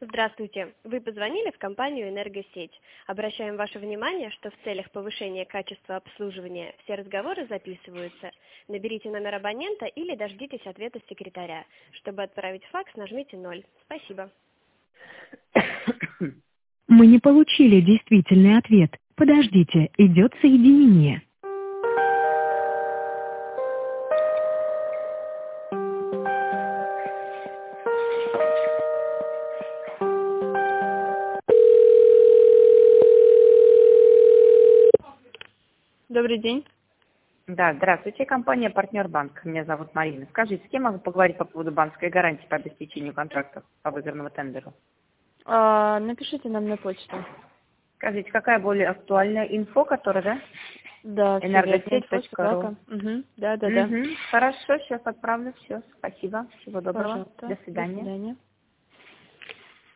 Здравствуйте. Вы позвонили в компанию «Энергосеть». Обращаем ваше внимание, что в целях повышения качества обслуживания все разговоры записываются. Наберите номер абонента или дождитесь ответа секретаря. Чтобы отправить факс, нажмите 0. Спасибо. Мы не получили действительный ответ. Подождите, идет соединение. Добрый день. Да, здравствуйте, компания «Партнер Банк». Меня зовут Марина. Скажите, с кем могу поговорить по поводу банковской гарантии по обеспечению контрактов по выигранному тендеру? Напишите нам на почту. Скажите, какая более актуальная инфо, которая, да? Да, Энергосеть.ру. Да. Хорошо, сейчас отправлю. Все, спасибо. Всего доброго. Пожалуйста. До свидания. До свидания.